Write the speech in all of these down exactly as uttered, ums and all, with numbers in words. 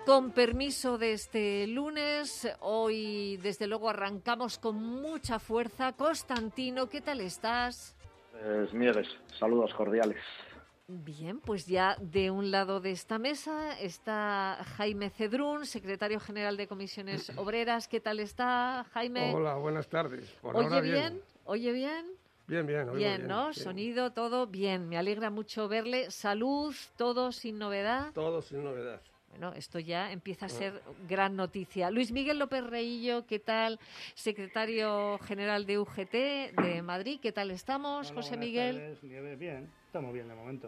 Con permiso de este lunes, hoy desde luego arrancamos con mucha fuerza. Constantino, ¿qué tal estás? Pues Nieves, saludos cordiales. Bien, pues ya de un lado de esta mesa está Jaime Cedrún, secretario general de Comisiones Obreras. ¿Qué tal está, Jaime? Hola, buenas tardes. Por ¿Oye ahora bien? bien? ¿Oye bien? Bien, bien, oigo bien, bien, ¿no? bien. Sonido, todo bien. Me alegra mucho verle. Salud, todo sin novedad. Todo sin novedad. Bueno, esto ya empieza a ser gran noticia. Luis Miguel López Reillo, ¿qué tal? Secretario general de U G T de Madrid, ¿qué tal estamos, Hola, José buenas Miguel? tardes, Nieves, bien, estamos bien de momento.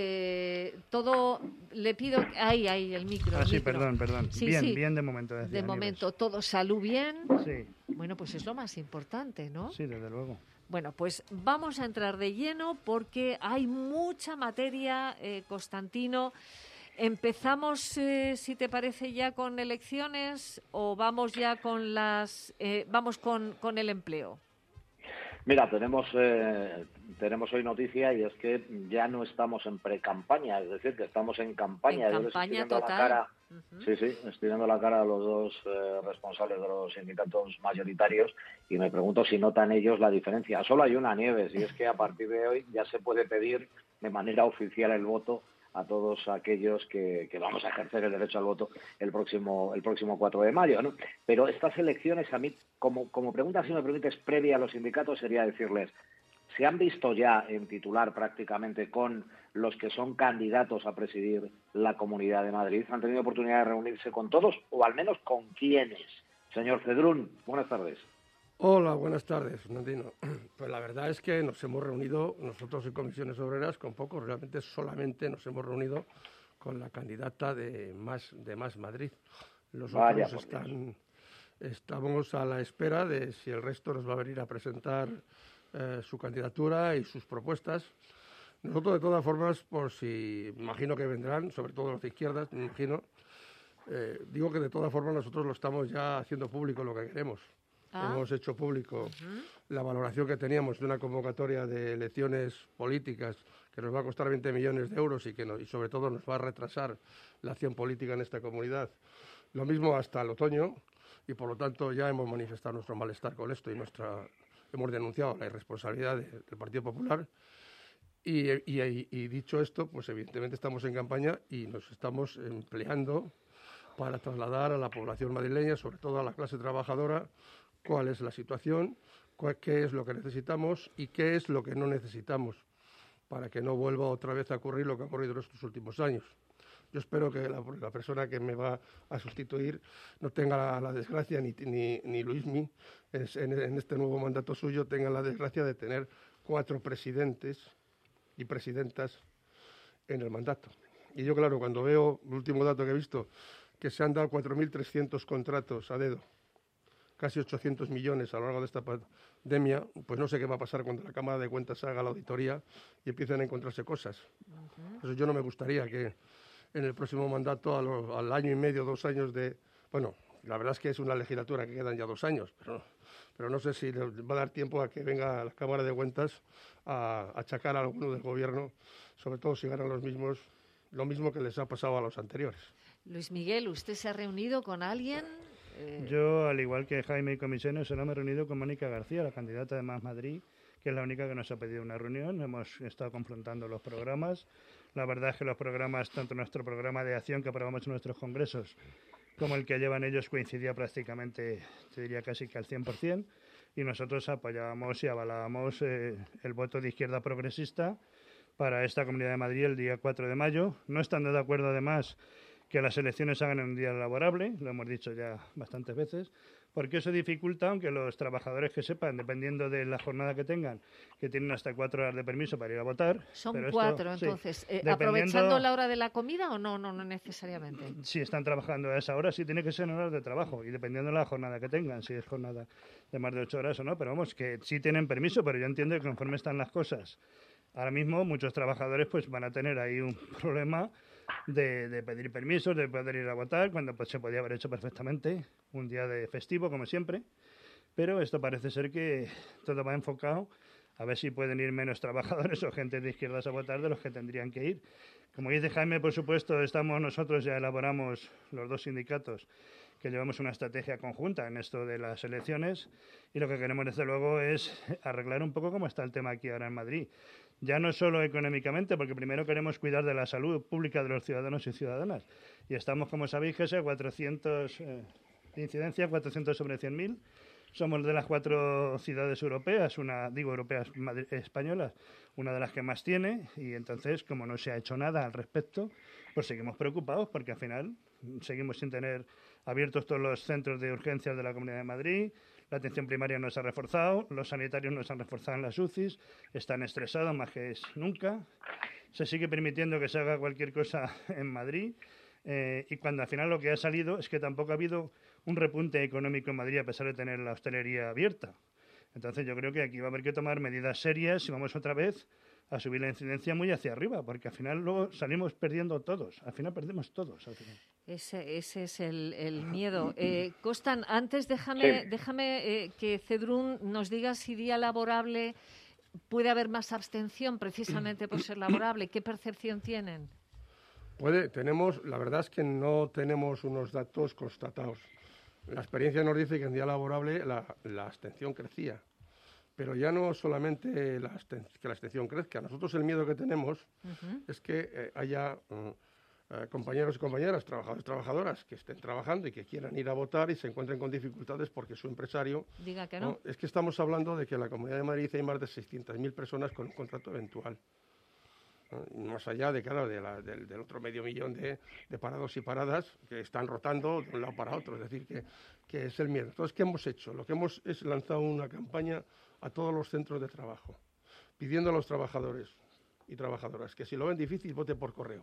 Eh, todo, le pido... Ahí, ahí, el micro. Ah, el sí, micro. perdón, perdón. Sí, bien, sí. bien de momento. Decía, de momento, Nieves. todo salud bien. Sí. Bueno, pues es lo más importante, ¿no? Sí, desde luego. Bueno, pues vamos a entrar de lleno porque hay mucha materia, eh, Constantino. ¿Empezamos, eh, si te parece, ya con elecciones o vamos ya con las eh, vamos con, con el empleo? Mira, tenemos eh, tenemos hoy noticia y es que ya no estamos en pre-campaña, es decir, que estamos en campaña. En Yo les estoy campaña viendo total. la cara, Uh-huh. sí, sí, estoy viendo la cara a los dos eh, responsables de los sindicatos mayoritarios y me pregunto si notan ellos la diferencia. Solo hay una, Nieves, y es que a partir de hoy ya se puede pedir de manera oficial el voto a todos aquellos que, que vamos a ejercer el derecho al voto el próximo el próximo cuatro de mayo, ¿no? Pero estas elecciones, a mí, como, como pregunta, si me permites, previa a los sindicatos, sería decirles, ¿se han visto ya en titular prácticamente con los que son candidatos a presidir la Comunidad de Madrid? ¿Han tenido oportunidad de reunirse con todos o al menos con quiénes? Señor Cedrún, buenas tardes. Hola, buenas tardes, Fernandino. Pues la verdad es que nos hemos reunido, nosotros en Comisiones Obreras, con pocos, realmente solamente nos hemos reunido con la candidata de Más, de Más Madrid. Los Vaya, otros están, estamos a la espera de si el resto nos va a venir a presentar eh, su candidatura y sus propuestas. Nosotros, de todas formas, por si imagino que vendrán, sobre todo los de izquierdas, me imagino, eh, digo que de todas formas nosotros lo estamos ya haciendo público lo que queremos. Ah. Hemos hecho público uh-huh. la valoración que teníamos de una convocatoria de elecciones políticas que nos va a costar veinte millones de euros y que no, y sobre todo nos va a retrasar la acción política en esta comunidad. Lo mismo hasta el otoño y por lo tanto ya hemos manifestado nuestro malestar con esto y nuestra hemos denunciado la irresponsabilidad de, del Partido Popular y, y, y dicho esto, pues evidentemente estamos en campaña y nos estamos empleando para trasladar a la población madrileña, sobre todo a la clase trabajadora, cuál es la situación, cuál, qué es lo que necesitamos y qué es lo que no necesitamos para que no vuelva otra vez a ocurrir lo que ha ocurrido en estos últimos años. Yo espero que la, la persona que me va a sustituir no tenga la, la desgracia, ni, ni, ni Luismi, en, en este nuevo mandato suyo, tenga la desgracia de tener cuatro presidentes y presidentas en el mandato. Y yo, claro, cuando veo el último dato que he visto, que se han dado cuatro mil trescientos contratos a dedo, casi ochocientos millones a lo largo de esta pandemia, pues no sé qué va a pasar cuando la Cámara de Cuentas haga la auditoría y empiecen a encontrarse cosas. Uh-huh. Eso yo no me gustaría que en el próximo mandato, a lo, al año y medio, dos años de... Bueno, la verdad es que es una legislatura que quedan ya dos años, pero, pero no sé si le va a dar tiempo a que venga la Cámara de Cuentas a, a achacar a alguno del Gobierno, sobre todo si ganan los mismos, lo mismo que les ha pasado a los anteriores. Luis Miguel, ¿usted se ha reunido con alguien? Eh... Yo, al igual que Jaime y Comisiones, solo me he reunido con Mónica García, la candidata de Más Madrid, que es la única que nos ha pedido una reunión. Hemos estado confrontando los programas. La verdad es que los programas, tanto nuestro programa de acción que aprobamos en nuestros congresos, como el que llevan ellos, coincidía prácticamente, te diría casi que al cien por ciento, y nosotros apoyábamos y avalábamos eh, el voto de izquierda progresista para esta Comunidad de Madrid el día cuatro de mayo, no estando de acuerdo además que las elecciones se hagan en un día laborable, lo hemos dicho ya bastantes veces, porque eso dificulta, aunque los trabajadores que sepan, dependiendo de la jornada que tengan, que tienen hasta cuatro horas de permiso para ir a votar. Son pero cuatro, esto, entonces. Sí, eh, dependiendo... ¿Aprovechando la hora de la comida o no? No, no necesariamente. Si están trabajando a esa hora, sí tiene que ser en horas de trabajo, y dependiendo de la jornada que tengan, si es jornada de más de ocho horas o no, pero vamos, que sí tienen permiso, pero yo entiendo que conforme están las cosas, ahora mismo muchos trabajadores pues van a tener ahí un problema de, de pedir permisos, de poder ir a votar, cuando pues, se podía haber hecho perfectamente un día de festivo, como siempre. Pero esto parece ser que todo va enfocado a ver si pueden ir menos trabajadores o gente de izquierdas a votar de los que tendrían que ir. Como dice Jaime, por supuesto, estamos nosotros, ya elaboramos los dos sindicatos, que llevamos una estrategia conjunta en esto de las elecciones, y lo que queremos desde luego es arreglar un poco cómo está el tema aquí ahora en Madrid. Ya no solo económicamente, porque primero queremos cuidar de la salud pública de los ciudadanos y ciudadanas. Y estamos, como sabéis, que es cuatrocientos eh, de incidencia, cuatrocientos sobre cien mil. Somos de las cuatro ciudades europeas, una digo europeas españolas, una de las que más tiene, y entonces, como no se ha hecho nada al respecto, pues seguimos preocupados, porque al final seguimos sin tener abiertos todos los centros de urgencias de la Comunidad de Madrid. La atención primaria no se ha reforzado, los sanitarios no se han reforzado en las U C Is, están estresados más que nunca, se sigue permitiendo que se haga cualquier cosa en Madrid, eh, y cuando al final lo que ha salido es que tampoco ha habido un repunte económico en Madrid a pesar de tener la hostelería abierta. Entonces yo creo que aquí va a haber que tomar medidas serias y vamos otra vez a subir la incidencia muy hacia arriba, porque al final luego salimos perdiendo todos, al final perdemos todos. Al final. Ese, ese es el, el miedo. Eh, Costan, antes déjame, sí. déjame eh, que Cedrún nos diga si día laborable puede haber más abstención precisamente por ser laborable. ¿Qué percepción tienen? Puede, tenemos, la verdad es que no tenemos unos datos constatados. La experiencia nos dice que en día laborable la, la abstención crecía. Pero ya no solamente la que la abstención crezca. Nosotros el miedo que tenemos uh-huh. es que eh, haya uh, uh, compañeros y compañeras, trabajadores y trabajadoras que estén trabajando y que quieran ir a votar y se encuentren con dificultades porque su empresario... Diga que no. ¿no? Es que estamos hablando de que en la Comunidad de Madrid hay más de seiscientas mil personas con un contrato eventual. ¿no? Más allá de, claro, de la, del, del otro medio millón de, de parados y paradas que están rotando de un lado para otro. Es decir, que, que es el miedo. Entonces, ¿qué hemos hecho? Lo que hemos es lanzado una campaña a todos los centros de trabajo, pidiendo a los trabajadores y trabajadoras que si lo ven difícil, voten por correo.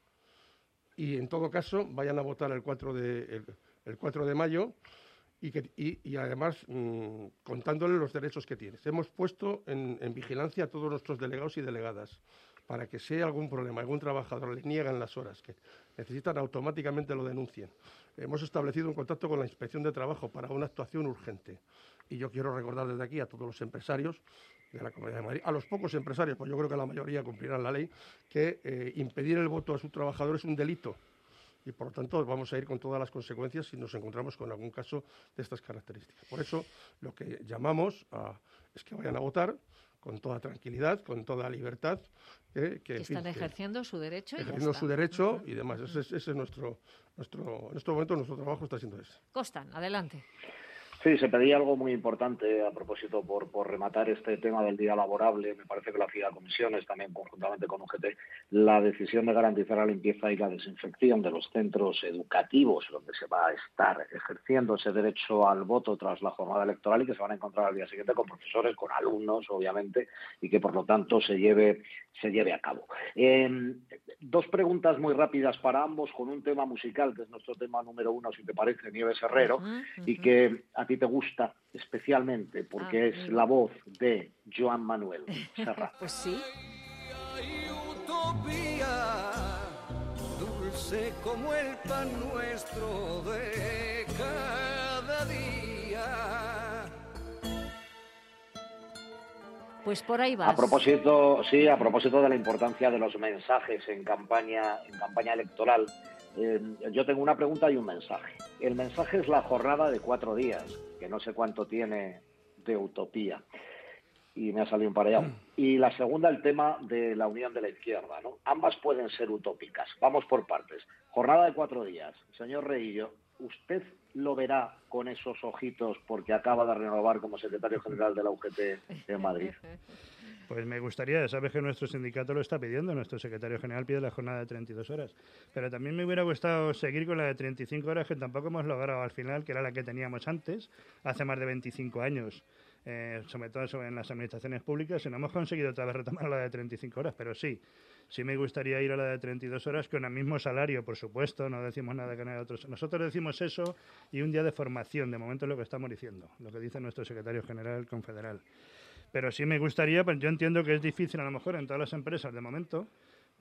Y en todo caso, vayan a votar el cuatro de, el, el cuatro de mayo y, que, y, y además mmm, contándole los derechos que tienes. Hemos puesto en, en vigilancia a todos nuestros delegados y delegadas para que si hay algún problema, algún trabajador le niegan las horas que necesitan, automáticamente lo denuncien. Hemos establecido un contacto con la Inspección de Trabajo para una actuación urgente. Y yo quiero recordar desde aquí a todos los empresarios de la Comunidad de Madrid, a los pocos empresarios, pues yo creo que la mayoría cumplirán la ley, que eh, impedir el voto a sus trabajadores es un delito. Y por lo tanto vamos a ir con todas las consecuencias si nos encontramos con algún caso de estas características. Por eso lo que llamamos a, es que vayan a votar con toda tranquilidad, con toda libertad. Eh, que, que están fin, ejerciendo que, su derecho. Ejerciendo su derecho uh-huh. y demás. Uh-huh. Ese, es, ese es nuestro, nuestro, en este momento nuestro trabajo está siendo ese. Costan, adelante. Sí, se pedía algo muy importante a propósito por, por rematar este tema del día laborable. Me parece que lo hacía Comisiones también conjuntamente con U G T, la decisión de garantizar la limpieza y la desinfección de los centros educativos donde se va a estar ejerciendo ese derecho al voto tras la jornada electoral y que se van a encontrar al día siguiente con profesores, con alumnos, obviamente, y que por lo tanto se lleve, se lleve a cabo. Eh, dos preguntas muy rápidas para ambos con un tema musical, que es nuestro tema número uno, si te parece, Nieves Herrero, uh-huh, uh-huh. y que a ti te gusta especialmente porque ah, es mira. la voz de Joan Manuel Serrat. Pues sí. Hay utopía, dulce como el pan nuestro de cada día. Pues por ahí vas. A propósito, sí, a propósito de la importancia de los mensajes en campaña, en campaña electoral. Eh, yo tengo una pregunta y un mensaje. El mensaje es la jornada de cuatro días, que no sé cuánto tiene de utopía, y me ha salido un pareado. Y la segunda, el tema de la unión de la izquierda, ¿no? Ambas pueden ser utópicas. Vamos por partes. Jornada de cuatro días. Señor Reillo, ¿usted lo verá con esos ojitos porque acaba de renovar como secretario general de la U G T de Madrid? Pues me gustaría, sabes que nuestro sindicato lo está pidiendo, nuestro secretario general pide la jornada de treinta y dos horas, pero también me hubiera gustado seguir con la de treinta y cinco horas, que tampoco hemos logrado al final, que era la que teníamos antes, hace más de veinticinco años, eh, sobre todo en las administraciones públicas, y no hemos conseguido otra vez retomar la de treinta y cinco horas, pero sí, sí me gustaría ir a la de treinta y dos horas con el mismo salario, por supuesto, no decimos nada que no haya otros. Nosotros decimos eso y un día de formación, de momento es lo que estamos diciendo, lo que dice nuestro secretario general confederal. Pero sí me gustaría, pues yo entiendo que es difícil a lo mejor en todas las empresas de momento,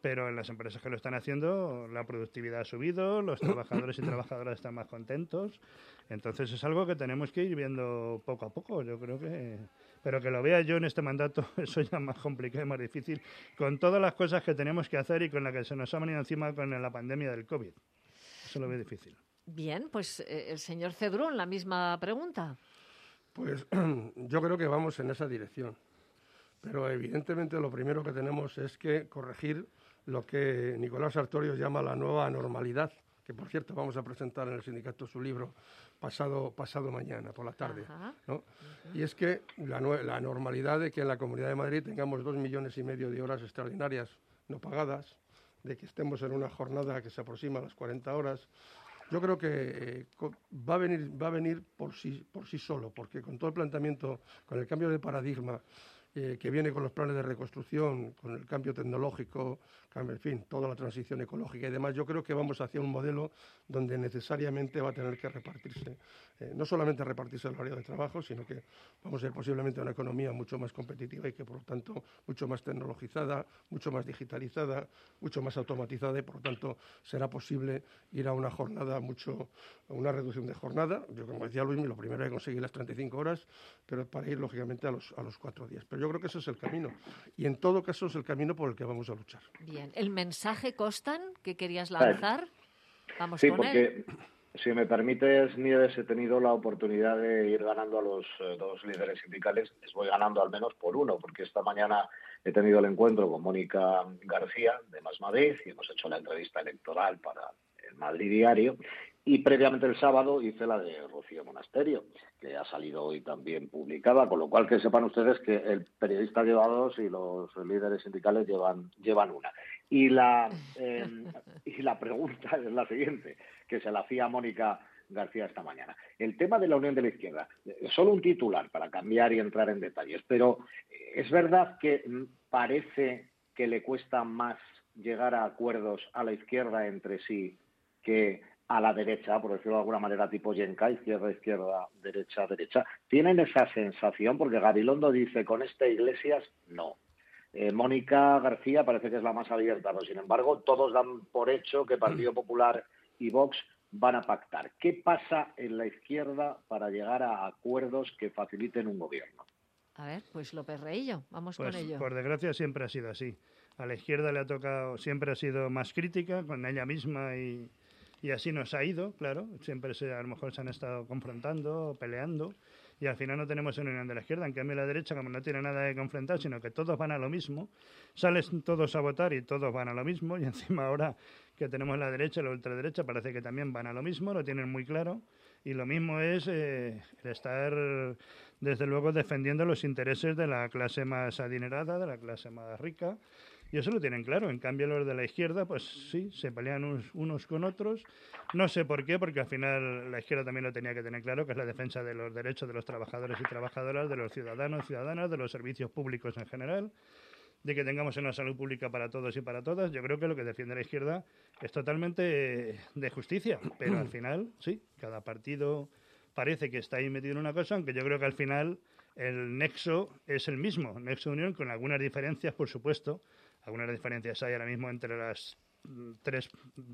pero en las empresas que lo están haciendo la productividad ha subido, los trabajadores y trabajadoras están más contentos, entonces es algo que tenemos que ir viendo poco a poco, yo creo que... Pero que lo vea yo en este mandato, eso ya es más complicado y más difícil, con todas las cosas que tenemos que hacer y con la que se nos ha venido encima con la pandemia del COVID. Eso lo veo difícil. Bien, pues eh, el señor Cedrún, la misma pregunta. Pues yo creo que vamos en esa dirección. Pero evidentemente lo primero que tenemos es que corregir lo que Nicolás Sartorio llama la nueva normalidad, que por cierto vamos a presentar en el sindicato su libro pasado, pasado mañana por la tarde, ¿no? Uh-huh. Y es que la, la normalidad de que en la Comunidad de Madrid tengamos dos millones y medio de horas extraordinarias no pagadas, de que estemos en una jornada que se aproxima a las cuarenta horas, yo creo que eh, va a venir, va a venir por sí, por sí solo, porque con todo el planteamiento, con el cambio de paradigma, Eh, que viene con los planes de reconstrucción, con el cambio tecnológico, en fin, toda la transición ecológica y demás, yo creo que vamos hacia un modelo donde necesariamente va a tener que repartirse, eh, no solamente repartirse el horario de trabajo, sino que vamos a ir posiblemente a una economía mucho más competitiva y que, por lo tanto, mucho más tecnologizada, mucho más digitalizada, mucho más automatizada y, por lo tanto, será posible ir a una jornada mucho, a una reducción de jornada. Yo, como decía Luis, lo primero es conseguir las treinta y cinco horas, pero para ir, lógicamente, a los, a los cuatro días. Pero yo creo que ese es el camino. Y en todo caso es el camino por el que vamos a luchar. Bien. ¿El mensaje, Costan, que querías lanzar? Vamos sí, con porque, él. Si me permites, Nieves, he tenido la oportunidad de ir ganando a los eh, dos líderes sindicales. Les voy ganando al menos por uno, porque esta mañana he tenido el encuentro con Mónica García, de Más Madrid, y hemos hecho la entrevista electoral para el Madrid Diario. Y previamente el sábado hice la de Rocío Monasterio, que ha salido hoy también publicada, con lo cual que sepan ustedes que el periodista lleva dos y los líderes sindicales llevan, llevan una. Y la, eh, y la pregunta es la siguiente, que se la hacía Mónica García esta mañana. El tema de la Unión de la Izquierda, solo un titular para cambiar y entrar en detalles, pero es verdad que parece que le cuesta más llegar a acuerdos a la izquierda entre sí que a la derecha, por decirlo de alguna manera, tipo Yenka, izquierda, izquierda, derecha, derecha. ¿Tienen esa sensación? Porque Gabilondo dice, con esta Iglesias, no. Eh, Mónica García parece que es la más abierta, pero sin embargo, todos dan por hecho que Partido Popular y Vox van a pactar. ¿Qué pasa en la izquierda para llegar a acuerdos que faciliten un gobierno? A ver, pues López Reillo, vamos pues, con ello. Por desgracia siempre ha sido así. A la izquierda le ha tocado, siempre ha sido más crítica con ella misma y... Y así nos ha ido, claro, siempre se, a lo mejor se han estado confrontando, peleando, y al final no tenemos una unión de la izquierda. En cambio la derecha, como no tiene nada que confrontar, sino que todos van a lo mismo, salen todos a votar y todos van a lo mismo, y encima ahora que tenemos la derecha y la ultraderecha parece que también van a lo mismo, lo tienen muy claro, y lo mismo es eh, el estar, desde luego, defendiendo los intereses de la clase más adinerada, de la clase más rica. Y eso lo tienen claro. En cambio, los de la izquierda, pues sí, se pelean unos, unos con otros. No sé por qué, porque al final la izquierda también lo tenía que tener claro, que es la defensa de los derechos de los trabajadores y trabajadoras, de los ciudadanos y ciudadanas, de los servicios públicos en general, de que tengamos una salud pública para todos y para todas. Yo creo que lo que defiende la izquierda es totalmente de justicia, pero al final, sí, cada partido parece que está ahí metido en una cosa, aunque yo creo que al final el nexo es el mismo, nexo de unión, con algunas diferencias, por supuesto. Algunas diferencias hay ahora mismo entre las tres,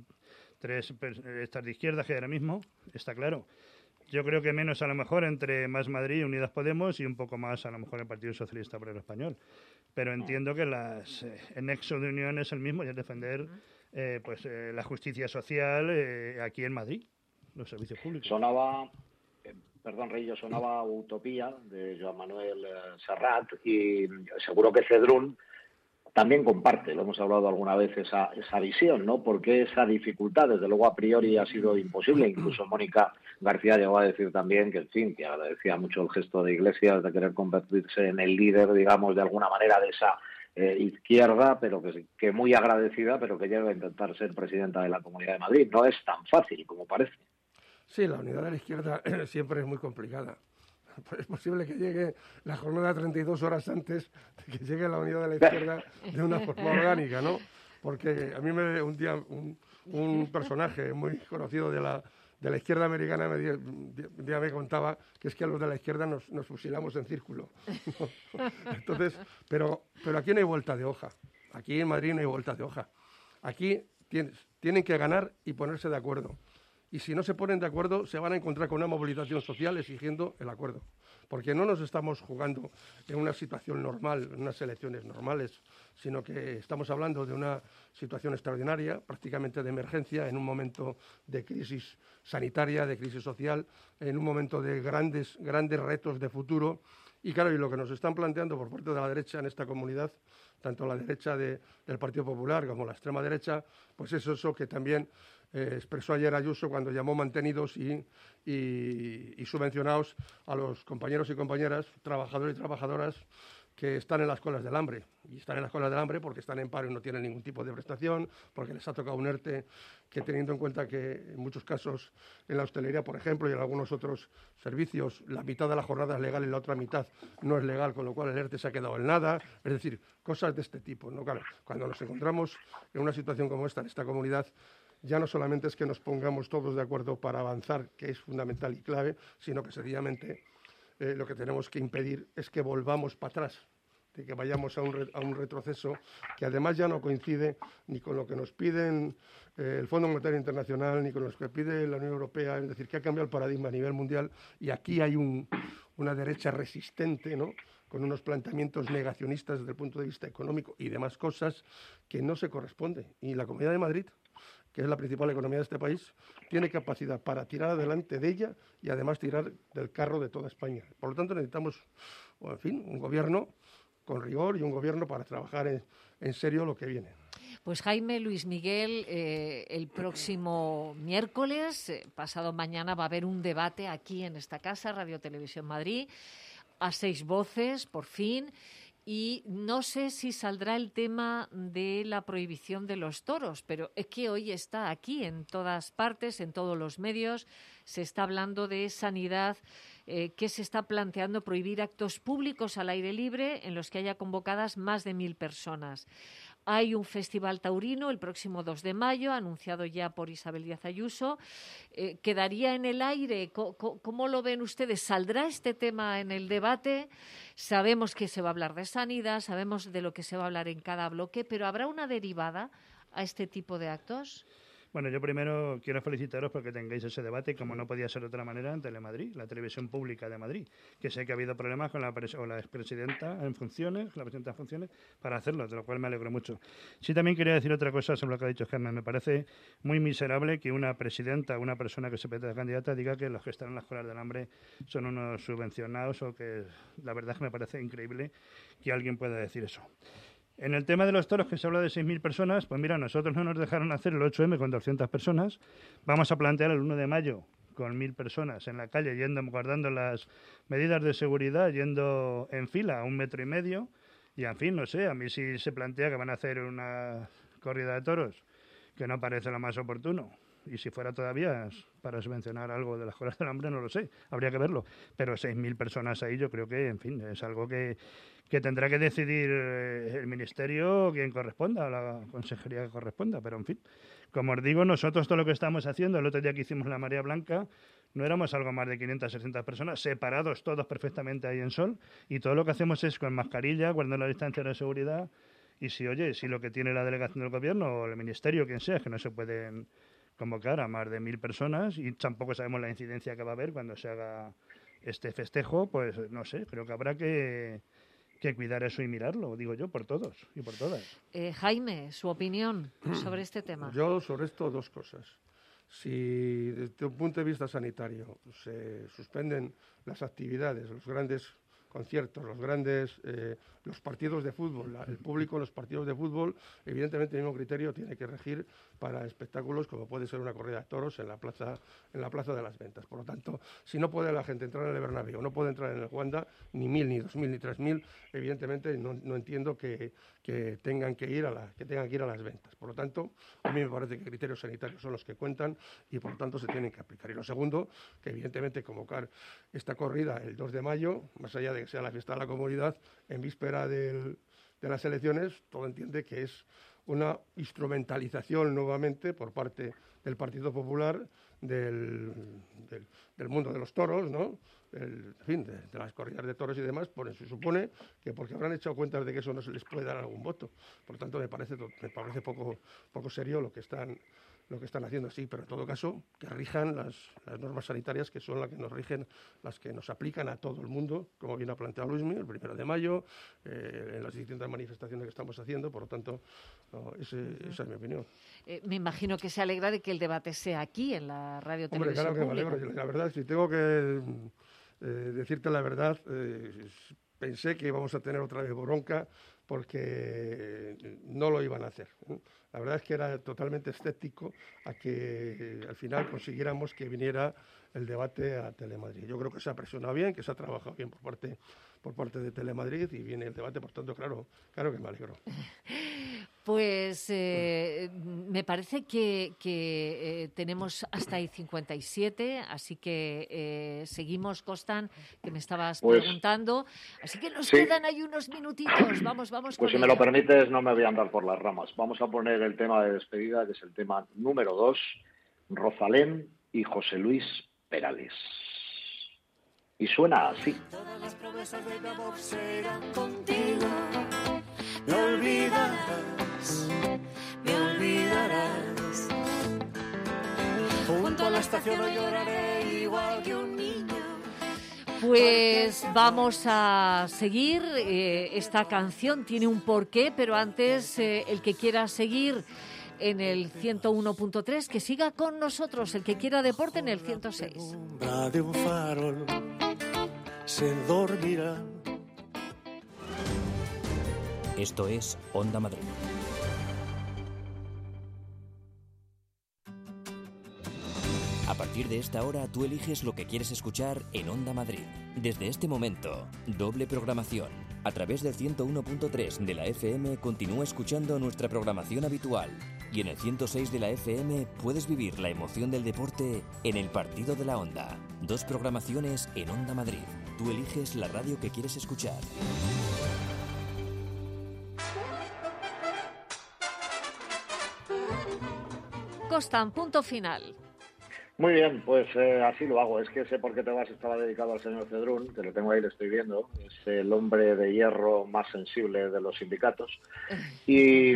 tres estas de izquierda que hay ahora mismo, está claro. Yo creo que menos a lo mejor entre Más Madrid y Unidas Podemos y un poco más a lo mejor el Partido Socialista Obrero Español. Pero entiendo que las, eh, el nexo de unión es el mismo y es defender eh, pues eh, la justicia social eh, aquí en Madrid, los servicios públicos. Sonaba... Perdón, Rey, yo sonaba Utopía de Joan Manuel Serrat y seguro que Cedrún también comparte, lo hemos hablado alguna vez, esa, esa visión, ¿no? Porque esa dificultad, desde luego, a priori ha sido imposible. Incluso Mónica García llegó a decir también que, en fin, que agradecía mucho el gesto de Iglesias de querer convertirse en el líder, digamos, de alguna manera de esa eh, izquierda, pero que, que muy agradecida, pero que llega a intentar ser presidenta de la Comunidad de Madrid. No es tan fácil como parece. Sí, la unidad de la izquierda siempre es muy complicada. Es posible que llegue la jornada treinta y dos horas antes de que llegue la unidad de la izquierda de una forma orgánica, ¿no? Porque a mí me, un día un, un personaje muy conocido de la, de la izquierda americana me, di, un día me contaba que es que a los de la izquierda nos, nos fusilamos en círculo. Entonces, pero, pero aquí no hay vuelta de hoja. Aquí en Madrid no hay vuelta de hoja. Aquí tienes, tienen que ganar y ponerse de acuerdo. Y si no se ponen de acuerdo, se van a encontrar con una movilización social exigiendo el acuerdo. Porque no nos estamos jugando en una situación normal, en unas elecciones normales, sino que estamos hablando de una situación extraordinaria, prácticamente de emergencia, en un momento de crisis sanitaria, de crisis social, en un momento de grandes, grandes retos de futuro. Y claro, y lo que nos están planteando por parte de la derecha en esta comunidad, tanto la derecha de, del Partido Popular como la extrema derecha, pues es eso que también eh, expresó ayer Ayuso cuando llamó mantenidos y, y, y subvencionados a los compañeros y compañeras, trabajadores y trabajadoras que están en las colas del hambre. Y están en las colas del hambre porque están en paro y no tienen ningún tipo de prestación, porque les ha tocado un ERTE que, teniendo en cuenta que en muchos casos en la hostelería, por ejemplo, y en algunos otros servicios, la mitad de la jornada es legal y la otra mitad no es legal, con lo cual el ERTE se ha quedado en nada. Es decir, cosas de este tipo, ¿no? Claro, cuando nos encontramos en una situación como esta, en esta comunidad, ya no solamente es que nos pongamos todos de acuerdo para avanzar, que es fundamental y clave, sino que sencillamente eh, lo que tenemos que impedir es que volvamos para atrás, de que vayamos a un, re, a un retroceso que además ya no coincide ni con lo que nos piden eh, el Fondo Monetario Internacional, ni con lo que pide la Unión Europea, es decir, que ha cambiado el paradigma a nivel mundial y aquí hay un, una derecha resistente, ¿no?, con unos planteamientos negacionistas desde el punto de vista económico y demás cosas que no se corresponden. Y la Comunidad de Madrid, que es la principal economía de este país, tiene capacidad para tirar adelante de ella y además tirar del carro de toda España. Por lo tanto, necesitamos, en fin, un gobierno con rigor y un gobierno para trabajar en, en serio lo que viene. Pues Jaime, Luis Miguel, eh, el próximo miércoles, eh, pasado mañana, va a haber un debate aquí en esta casa, Radio Televisión Madrid, a seis voces, por fin. Y no sé si saldrá el tema de la prohibición de los toros, pero es que hoy está aquí en todas partes, en todos los medios, se está hablando de sanidad, eh, que se está planteando prohibir actos públicos al aire libre en los que haya convocadas más de mil personas. Hay un festival taurino el próximo dos de mayo, anunciado ya por Isabel Díaz Ayuso. Eh, ¿Quedaría en el aire? ¿Cómo, ¿Cómo lo ven ustedes? ¿Saldrá este tema en el debate? Sabemos que se va a hablar de sanidad, sabemos de lo que se va a hablar en cada bloque, pero ¿habrá una derivada a este tipo de actos? Bueno, yo primero quiero felicitaros porque tengáis ese debate, como no podía ser de otra manera, en Telemadrid, la televisión pública de Madrid, que sé que ha habido problemas con la, pres o la expresidenta en funciones, la presidenta en funciones, para hacerlo, de lo cual me alegro mucho. Sí, también quería decir otra cosa sobre lo que ha dicho Germán. Me parece muy miserable que una presidenta, una persona que se presenta de candidata, diga que los que están en las colas del hambre son unos subvencionados, o que la verdad es que me parece increíble que alguien pueda decir eso. En el tema de los toros, que se habla de seis mil personas, pues mira, nosotros no nos dejaron hacer el ocho eme con doscientas personas. Vamos a plantear el uno de mayo con mil personas en la calle, yendo guardando las medidas de seguridad, yendo en fila a un metro y medio. Y, en fin, no sé, a mí sí se plantea que van a hacer una corrida de toros, que no parece lo más oportuno. Y si fuera todavía para subvencionar algo de las colas del hambre, no lo sé, habría que verlo. Pero seis mil personas ahí yo creo que, en fin, es algo que, que tendrá que decidir el Ministerio, quien corresponda, la consejería que corresponda. Pero, en fin, como os digo, nosotros todo lo que estamos haciendo, el otro día que hicimos la Marea Blanca, no éramos algo más de quinientas, seiscientas personas, separados todos perfectamente ahí en sol, y todo lo que hacemos es con mascarilla, guardando la distancia de seguridad. Y si, oye, si lo que tiene la delegación del Gobierno o el Ministerio, quien sea, es que no se pueden convocar a más de mil personas y tampoco sabemos la incidencia que va a haber cuando se haga este festejo, pues no sé, creo que habrá que, que cuidar eso y mirarlo, digo yo, por todos y por todas. Eh, Jaime, su opinión sobre este tema. Yo sobre esto dos cosas. Si desde un punto de vista sanitario se suspenden las actividades, los grandes conciertos, los grandes, eh, los partidos de fútbol, la, el público en los partidos de fútbol, evidentemente el mismo criterio tiene que regir para espectáculos como puede ser una corrida de toros en la plaza, en la plaza de las Ventas. Por lo tanto, si no puede la gente entrar en el Bernabéu, no puede entrar en el Wanda, ni mil, ni dos mil, ni tres mil, evidentemente no, no entiendo que, que tengan que ir a la, que tengan que ir a las ventas. Por lo tanto, a mí me parece que criterios sanitarios son los que cuentan y por lo tanto se tienen que aplicar. Y lo segundo, que evidentemente convocar esta corrida el dos de mayo, más allá de que sea la fiesta de la comunidad, en víspera del, de las elecciones, todo entiende que es una instrumentalización nuevamente por parte del Partido Popular del, del, del mundo de los toros, ¿no? El, en fin, de, de las corridas de toros y demás, pues se supone que porque habrán echado cuentas de que eso no se les puede dar algún voto. Por lo tanto, me parece, me parece poco, poco serio lo que están lo que están haciendo así, pero en todo caso que rijan las, las normas sanitarias, que son las que nos rigen, las que nos aplican a todo el mundo, como bien ha planteado Luismi, el primero de mayo, eh, en las distintas manifestaciones que estamos haciendo. Por lo tanto, no, ese, esa es mi opinión. Eh, me imagino que se alegra de que el debate sea aquí, en la radio Hombre, televisión claro que pública. me alegro. La verdad, si tengo que eh, decirte la verdad, eh, pensé que íbamos a tener otra vez bronca porque no lo iban a hacer, ¿eh? La verdad es que era totalmente escéptico a que eh, al final consiguiéramos que viniera el debate a Telemadrid. Yo creo que se ha presionado bien, que se ha trabajado bien por parte por parte de Telemadrid y viene el debate, por tanto, claro, claro que me alegro. Pues eh, me parece que, que eh, tenemos hasta ahí cincuenta y siete, así que eh, seguimos, Costan, que me estabas pues, preguntando. Así que nos sí. quedan ahí unos minutitos. Vamos, vamos. Pues con si me ello. lo permites, no me voy a andar por las ramas. Vamos a poner el tema de despedida, que es el tema número dos, Rosalén y José Luis Perales. Y suena así. Todas las promesas de mi amor serán contigo. Me olvidarás, me olvidarás. Junto a la estación yo lloraré igual que un niño. Pues vamos a seguir. Eh, esta canción tiene un porqué, pero antes eh, el que quiera seguir en el ciento uno punto tres, que siga con nosotros. El que quiera deporte en el ciento seis. De un farol se dormirá. Esto es Onda Madrid. A partir de esta hora tú eliges lo que quieres escuchar en Onda Madrid. Desde este momento, doble programación. A través del ciento uno punto tres de la F M continúa escuchando nuestra programación habitual. Y en el ciento seis de la F M puedes vivir la emoción del deporte en el partido de la Onda. Dos programaciones en Onda Madrid. Tú eliges la radio que quieres escuchar. Costan, punto final. Muy bien, pues eh, así lo hago. Es que sé por qué te vas estaba dedicado al señor Cedrún, que lo tengo ahí, lo estoy viendo. Es el hombre de hierro más sensible de los sindicatos. Y,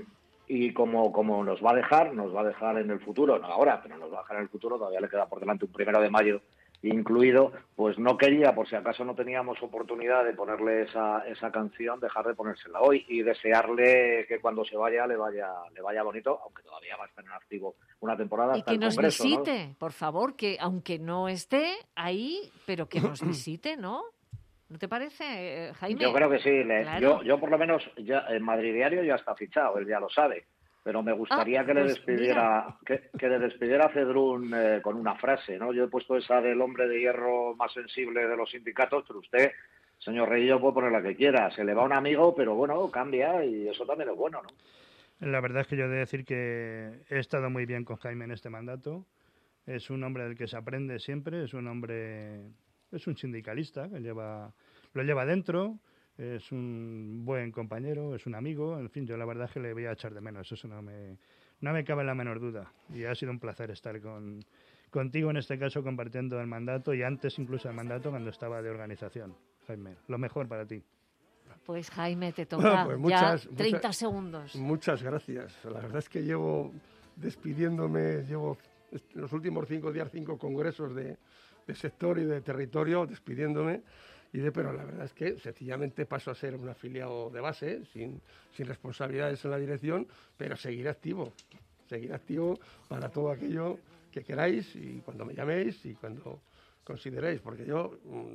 y como, como nos va a dejar, nos va a dejar en el futuro, no ahora, pero nos va a dejar en el futuro, todavía le queda por delante un primero de mayo incluido, pues no quería, por si acaso no teníamos oportunidad de ponerle esa, esa canción, dejar de ponérsela hoy y desearle que cuando se vaya le vaya le vaya bonito, aunque todavía va a estar en activo una temporada Y hasta que el nos Congreso, visite, ¿no? por favor, que aunque no esté ahí, pero que nos visite, ¿no? ¿No te parece, Jaime? Yo creo que sí. Le, Claro. yo, yo por lo menos ya en Madrid Diario ya está fichado, él ya lo sabe. Pero me gustaría Ah, que le pues despidiera, que, que le despidiera a Cedrún eh, con una frase, ¿no? Yo he puesto esa del hombre de hierro más sensible de los sindicatos, pero usted, señor Reyillo, puede poner la que quiera. Se le va un amigo, pero bueno, cambia y eso también es bueno, ¿no? La verdad es que yo he de decir que he estado muy bien con Jaime en este mandato. Es un hombre del que se aprende siempre, es un hombre, es un sindicalista que lleva, lo lleva dentro. Es un buen compañero, es un amigo, en fin, yo la verdad es que le voy a echar de menos, eso no me, no me cabe la menor duda. Y ha sido un placer estar con, contigo, en este caso, compartiendo el mandato y antes incluso el mandato cuando estaba de organización. Jaime, lo mejor para ti. Pues Jaime, te toca Bueno, pues muchas, ya treinta muchas, segundos. Muchas gracias. La verdad es que llevo despidiéndome, llevo en los últimos cinco días cinco congresos de, de sector y de territorio despidiéndome. Y de, pero la verdad es que sencillamente paso a ser un afiliado de base, sin, sin responsabilidades en la dirección, pero seguiré activo, seguiré activo para todo aquello que queráis y cuando me llaméis y cuando consideréis, porque yo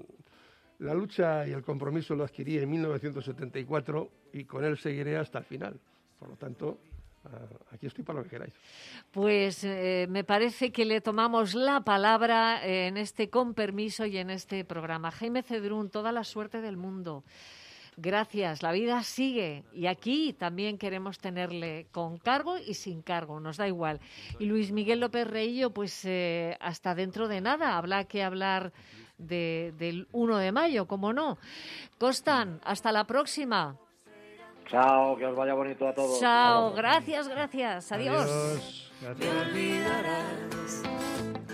mmm, la lucha y el compromiso lo adquirí en mil novecientos setenta y cuatro y con él seguiré hasta el final. Por lo tanto, Uh, aquí estoy para lo que queráis. Pues eh, me parece que le tomamos la palabra eh, en este con permiso y en este programa. Jaime Cedrún, toda la suerte del mundo. Gracias, la vida sigue y aquí también queremos tenerle con cargo y sin cargo, nos da igual. Y Luis Miguel López Reillo, pues eh, hasta dentro de nada, habrá que hablar de, del uno de mayo, ¿cómo no? Costan, hasta la próxima. Chao, que os vaya bonito a todos. Chao, gracias, gracias. Adiós. Adiós. Gracias. Me olvidarás.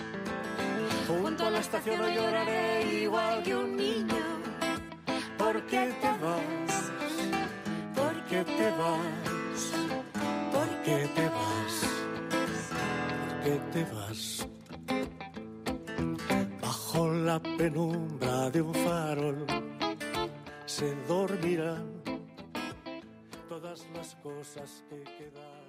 la estación no lloraré igual que un niño. ¿Por qué te vas? ¿Por qué te vas? ¿Por qué te vas? ¿Por qué te vas? Bajo la penumbra de un farol se dormirán todas las cosas que quedan.